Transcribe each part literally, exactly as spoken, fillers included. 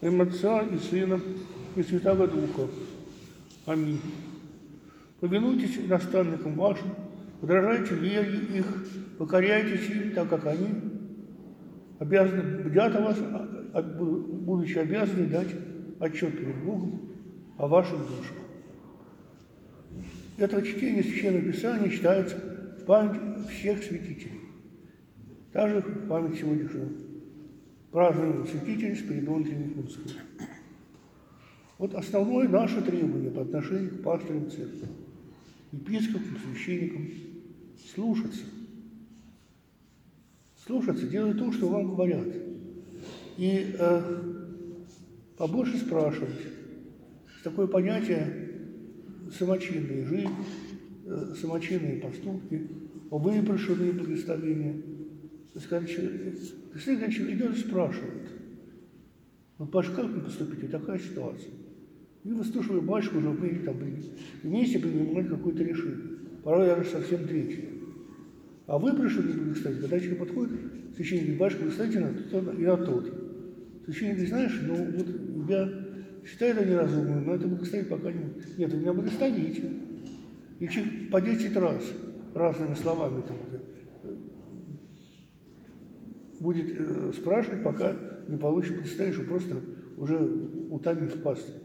Во имя Отца и Сына и Святаго Духа. Аминь. Повинуйтесь наставникам вашим, подражайте вере их, покоряйтесь им, так как они обязаны, бдят о вас, будучи обязаны дать отчет перед Богом о ваших душах. Это чтение Священного Писания читается в память всех святителей. Также в память сегодняшнего празднования святителей Спиридона Тремифунского. Вот основное наше требование по отношению к пастырям церкви, епископам, священникам – слушаться. Слушаться, делать то, что вам говорят. И э, побольше спрашивать. Такое понятие самочинная жизнь, э, самочинные поступки, выпрошенные благословения. То есть, когда человек, когда человек идет и спрашивает, ну, батюшка, как мне поступить? Вот такая ситуация. И выслушивая батюшку, уже мы там вместе принимали какое-то решение. Порой даже совсем третье. А выпрошенные благословения, когда человек подходит, священник говорит, батюшка, благословите на тот и на тот. Священник говорит, знаешь, ну вот я считаю это неразумным, но это благословить пока не будет. Нет, вы меня благословите. И человек по десять раз разными словами там, будет э, спрашивать, пока не получит благословение, что просто уже утомив пастырь.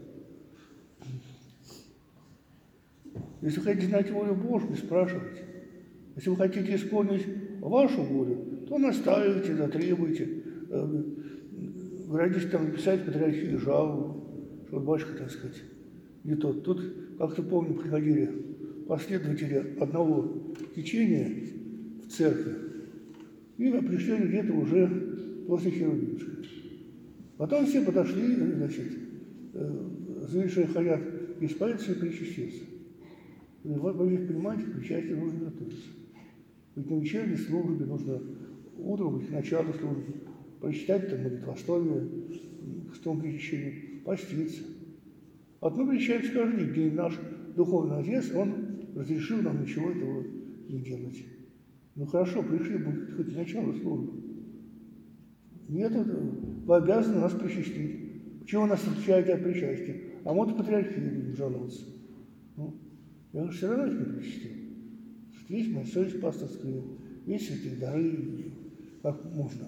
Если вы хотите знать волю Божью, спрашивайте. Если вы хотите исполнить вашу волю, то настаивайте, затребуйте, э, грозите там написать патриархию жалобу, что батюшка, так сказать, не тот. Тут, как-то помню, приходили последователи одного течения в церкви, и пришли где-то уже после Херувимской. Потом все подошли, значит, завершая хотят исправиться и причаститься. Вы, вы понимаете, к причастию нужно готовиться. Ведь на вечерней службе нужно утром, к началу службы, прочитать там молитвословие, в том причащении, поститься. Вот мы причащаемся каждый день, где наш духовный отец, он разрешил нам ничего этого не делать. Ну хорошо, пришли, будет хоть начало службы. Нет, вы обязаны нас причастить. Почему нас отличаете от причастия? А мы от патриархии будем жаловаться. Ну, я говорю, все равно их не причастил. Есть моя совесть пасторская, есть святые дары, как можно.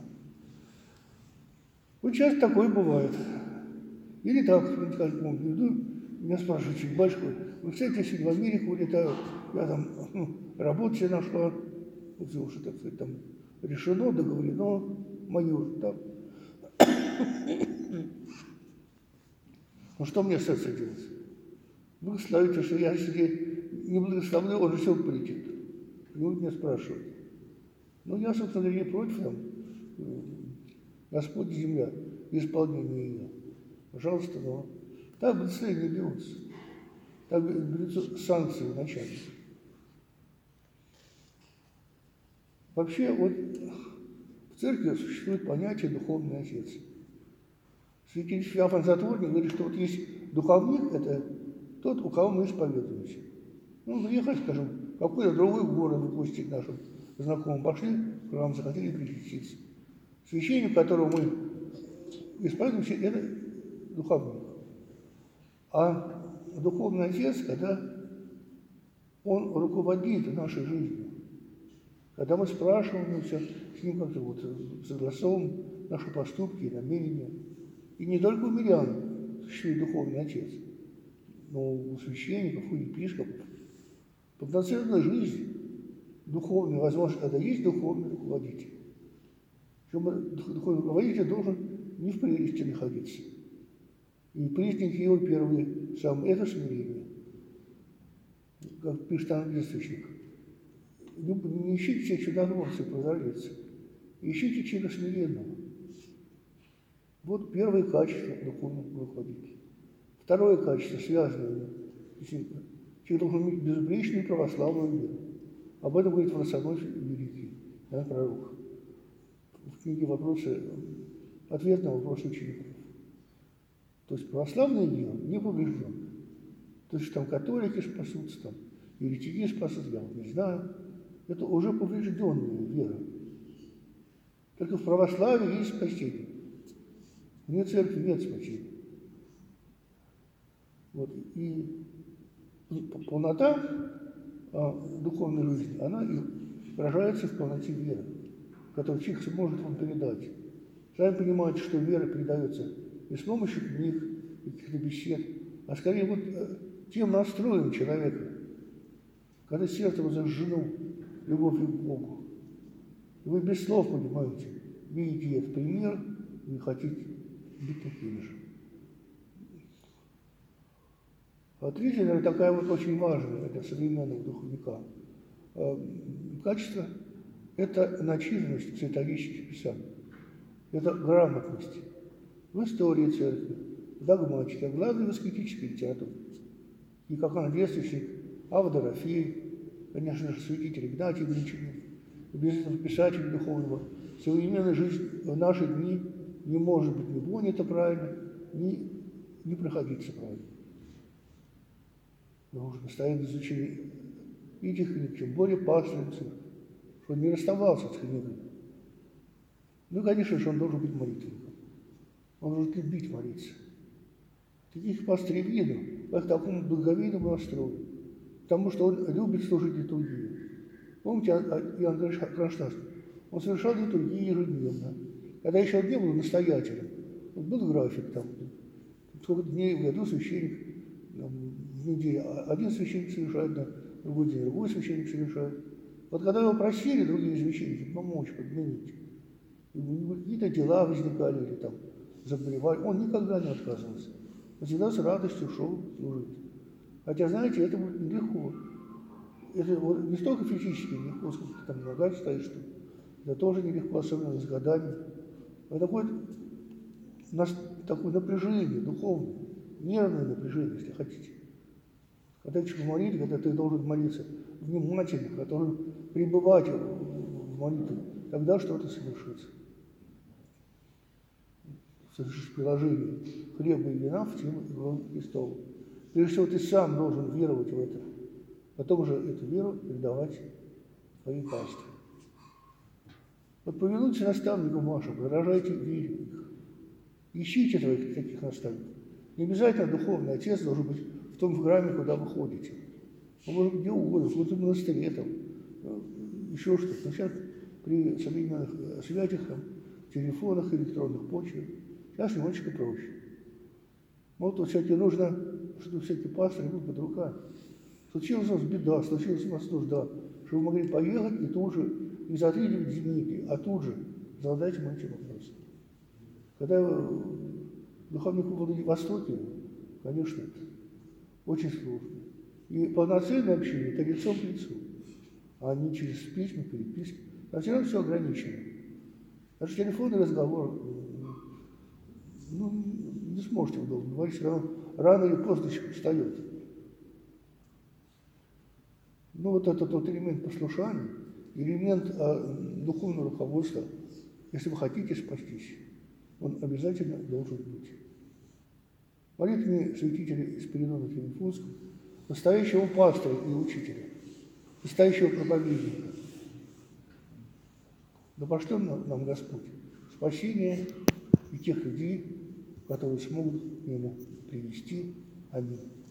Вот часто такое бывает. Или так, как помню, иду, меня спрашивают, батюшка, вы, кстати, я сегодня в Америку улетаю, я там ну, работу себе нашла, ну, все уже, так сказать, там решено, договорено, мое, там. Ну, что мне с этим делать? Благословите, что я себе не благословлю, он же все полетит. И вот меня спрашивают. Ну, я, собственно говоря, не против, там, Господь земля, исполнение ее. Пожалуйста, но так благословения не берутся. Так берутся санкции вначале. Вообще, вот в церкви существует понятие «духовный отец». Святитель Феофан Затворник говорит, что вот есть духовник, это тот, у кого мы исповедуемся. Ну, приехали, скажем, в какой-то другой город выпустить нашим знакомым, пошли, к нам захотели причаститься. Священник, которого мы исповедуемся, это духовник. А духовный отец, когда он руководит нашей жизнью, когда мы спрашиваем все, с ним как-то вот согласовываем наши поступки и намерения. И не только у мирян существует духовный отец, но у священников, у епископов. Полноценная жизнь духовная, возможно, когда есть духовный руководитель. Причем духовный руководитель должен не в прелести находиться. И признак его первый сам – это смирение. Как пишет английский источник. Не ищите себе чудотворца и прозорливца, ищите человека смиренного. Вот первое качество духовного руководителя. Второе качество, связанное, человек должен иметь безупречную православную веру. Об этом говорит Франсуа Великий, да, пророк. В книге «Вопросы», ответ на вопросы учеников. То есть православная вера не повреждена. То есть там католики спасутся, там еретики спасутся, я вот не знаю. Это уже поврежденная вера. Только в православии есть спасение. Вне церкви нет спасения. Вот. И полнота а, духовной жизни, она и выражается в полноте веры, которую человек сможет вам передать. Сами понимаете, что вера передается не с помощью книг, каких-то бесед, а скорее вот тем настроем человека, когда сердце его зажжено любовью к Богу. И вы без слов понимаете, видите этот пример, и хотите быть такими же. А третье, наверное, такая вот очень важная для современного духовника качество – это начитанность святоотеческих писаний. Это грамотность в истории церкви, в догматике, в главной в аскетической литературе. И как она действующий Авва Дорофей, конечно же, святитель Игнатий Гречанин, без этого писателя духовного, современная жизнь в наши дни не может быть ни понята правильно, ни, ни проходиться правильно. Нужно постоянно изучение этих книг, тем более пасторицей, что он не расставался с книгой. Ну, конечно же, он должен быть молитвенником. Он должен любить молиться. Таких пастырей видно, как такому благовейному настрою, потому что он любит служить литургию. Помните, Иоанн Кронштадтский? Он совершал литургию ежедневно. Когда еще он не был настоятелем, вот был график там, сколько дней в году священник в неделю. Один священник совершает, на другой день другой священник совершает. Вот когда его просили другие священники помочь, подменить, какие-то дела возникали или там заболевали, он никогда не отказывался. Он всегда с радостью шел служить. Хотя, знаете, это будет нелегко. Это вот не столько физически нелегко, сколько ты там ногами стоишь, что это тоже нелегко, особенно с годами. Это такое, такое напряжение духовное, нервное напряжение, если хотите. Когда человек молит, когда ты должен молиться внимательно, когда должен пребывать в молитве, тогда что-то совершится. Совершишь приложение хлеба и вина в тело и кровь Христову. Прежде всего, ты сам должен веровать в это, потом же эту веру передавать своим пастырям. Вот повинуйтесь наставникам вашим, выражайте веру их. Ищите своих таких наставников. Не обязательно духовный отец должен быть в том храме, куда вы ходите. Он может быть где угодно, в каком-то монастыре, там, еще что-то. Но сейчас при современных связях, там, телефонах, электронных почтах, сейчас немножечко проще. Вот тут всякие нужно, что всякие пасторы будут под руками. Случилась у нас беда, случилась у нас нужда, что вы могли поехать и тут же не за три деньги, а тут же задать им эти вопросы. Когда духовник был на Востоке, конечно, это очень сложно. И полноценное общение – это лицом к лицу, а не через письма, переписки. А все равно все ограничено. Даже телефонный разговор, ну, не сможете вы долго говорить, все равно рано или поздно человек устает. Ну, вот этот вот элемент послушания, элемент а, духовного руководства, если вы хотите спастись, он обязательно должен быть. Молитвенные святители Спиридона Филифунского, настоящего пастора и учителя, настоящего проповедника. Да пошлет нам Господь спасение и тех людей, которые смогут к Нему привести. Аминь.